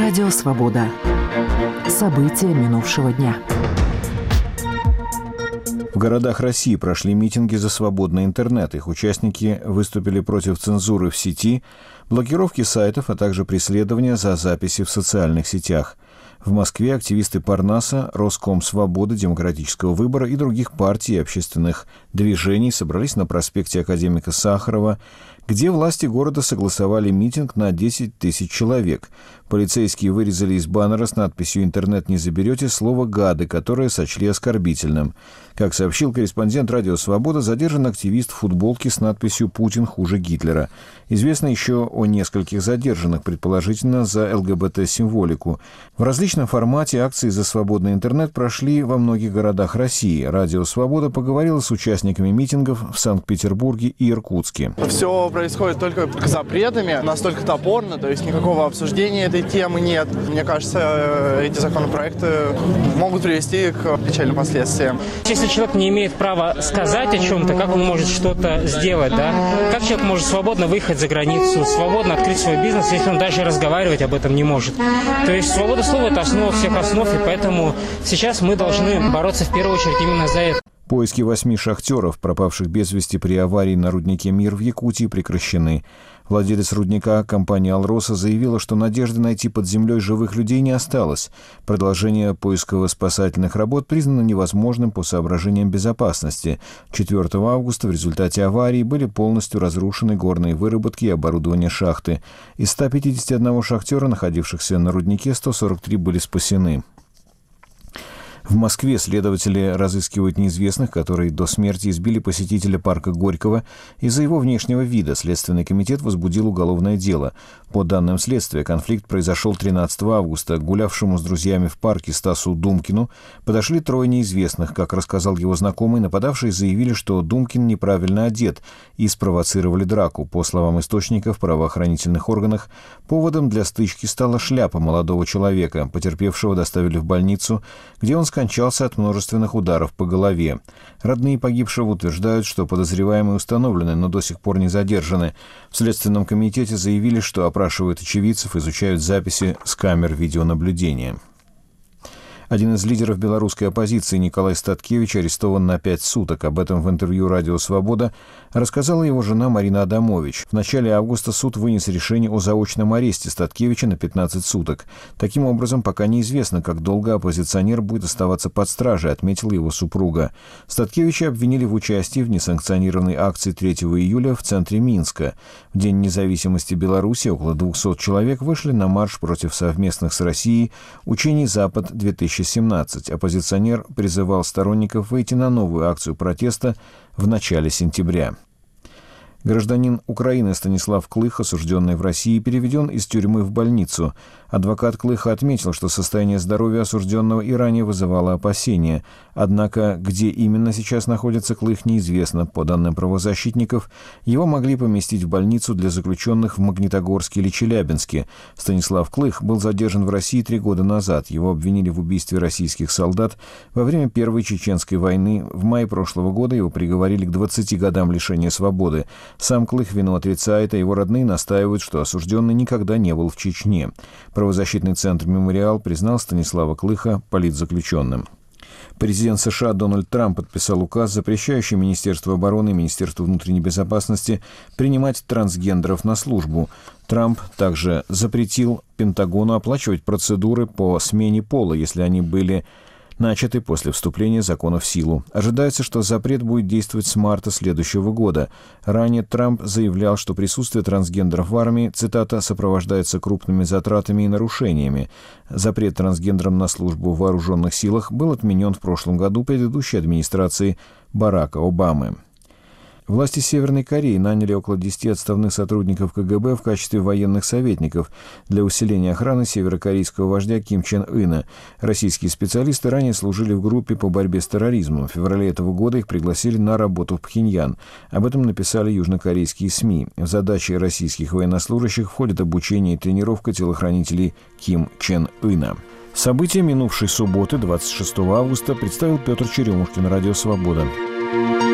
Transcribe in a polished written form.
Радио «Свобода». События минувшего дня. В городах России прошли митинги за свободный интернет. Их участники выступили против цензуры в сети, блокировки сайтов, а также преследования за записи в социальных сетях. В Москве активисты Парнаса, Роскомсвободы, Демократического выбора и других партий и общественных движений собрались на проспекте Академика Сахарова, где власти города согласовали митинг на 10 тысяч человек. Полицейские вырезали из баннера с надписью «Интернет не заберете» слово «гады», которое сочли оскорбительным. Как сообщил корреспондент «Радио Свобода», задержан активист в футболке с надписью «Путин хуже Гитлера». Известно еще о нескольких задержанных, предположительно за ЛГБТ-символику. В различном формате акции за свободный интернет прошли во многих городах России. «Радио Свобода» поговорило с участниками митингов в Санкт-Петербурге и Иркутске. Все происходит только запретами, настолько топорно, то есть никакого обсуждения этой темы нет. Мне кажется, эти законопроекты могут привести к печальным последствиям. Если человек не имеет права сказать о чем-то, как он может что-то сделать, да? Как человек может свободно выехать за границу, свободно открыть свой бизнес, если он даже разговаривать об этом не может? То есть свобода слова – это основа всех основ, и поэтому сейчас мы должны бороться в первую очередь именно за это. Поиски 8 шахтеров, пропавших без вести при аварии на руднике «Мир» в Якутии, прекращены. Владелец рудника, компания «Алроса», заявила, что надежды найти под землей живых людей не осталось. Продолжение поисково-спасательных работ признано невозможным по соображениям безопасности. 4 августа в результате аварии были полностью разрушены горные выработки и оборудование шахты. Из 151 шахтера, находившихся на руднике, 143 были спасены. В Москве следователи разыскивают неизвестных, которые до смерти избили посетителя парка Горького. Из-за его внешнего вида Следственный комитет возбудил уголовное дело. По данным следствия, конфликт произошел 13 августа. К гулявшему с друзьями в парке Стасу Думкину подошли 3 неизвестных. Как рассказал его знакомый, нападавшие заявили, что Думкин неправильно одет, и спровоцировали драку. По словам источников в правоохранительных органах, поводом для стычки стала шляпа молодого человека. Потерпевшего доставили в больницу, где он скончался от множественных ударов по голове. Родные погибшего утверждают, что подозреваемые установлены, но до сих пор не задержаны. В Следственном комитете заявили, что опрашивают очевидцев, изучают записи с камер видеонаблюдения. Один из лидеров белорусской оппозиции Николай Статкевич арестован на 5 суток. Об этом в интервью «Радио Свобода» рассказала его жена Марина Адамович. В начале августа суд вынес решение о заочном аресте Статкевича на 15 суток. Таким образом, пока неизвестно, как долго оппозиционер будет оставаться под стражей, отметила его супруга. Статкевича обвинили в участии в несанкционированной акции 3 июля в центре Минска. В День независимости Беларуси около 200 человек вышли на марш против совместных с Россией учений «Запад-2017». Оппозиционер призывал сторонников выйти на новую акцию протеста в начале сентября. Гражданин Украины Станислав Клых, осужденный в России, переведен из тюрьмы в больницу. Адвокат Клыха отметил, что состояние здоровья осужденного и ранее вызывало опасения. Однако, где именно сейчас находится Клых, неизвестно. По данным правозащитников, его могли поместить в больницу для заключенных в Магнитогорске или Челябинске. Станислав Клых был задержан в России 3 года назад. Его обвинили в убийстве российских солдат во время Первой Чеченской войны. В мае прошлого года его приговорили к 20 годам лишения свободы. Сам Клых вину отрицает, а его родные настаивают, что осужденный никогда не был в Чечне. Правозащитный центр «Мемориал» признал Станислава Клыха политзаключенным. Президент США Дональд Трамп подписал указ, запрещающий Министерству обороны и Министерству внутренней безопасности принимать трансгендеров на службу. Трамп также запретил Пентагону оплачивать процедуры по смене пола, если они были начаты после вступления закона в силу. Ожидается, что запрет будет действовать с марта следующего года. Ранее Трамп заявлял, что присутствие трансгендеров в армии, цитата, «сопровождается крупными затратами и нарушениями». Запрет трансгендерам на службу в вооруженных силах был отменен в прошлом году предыдущей администрацией Барака Обамы. Власти Северной Кореи наняли около 10 отставных сотрудников КГБ в качестве военных советников для усиления охраны северокорейского вождя Ким Чен Ына. Российские специалисты ранее служили в группе по борьбе с терроризмом. В феврале этого года их пригласили на работу в Пхеньян. Об этом написали южнокорейские СМИ. В задачи российских военнослужащих входит обучение и тренировка телохранителей Ким Чен Ына. События минувшей субботы, 26 августа, представил Петр Черемушкин, Радио Свобода.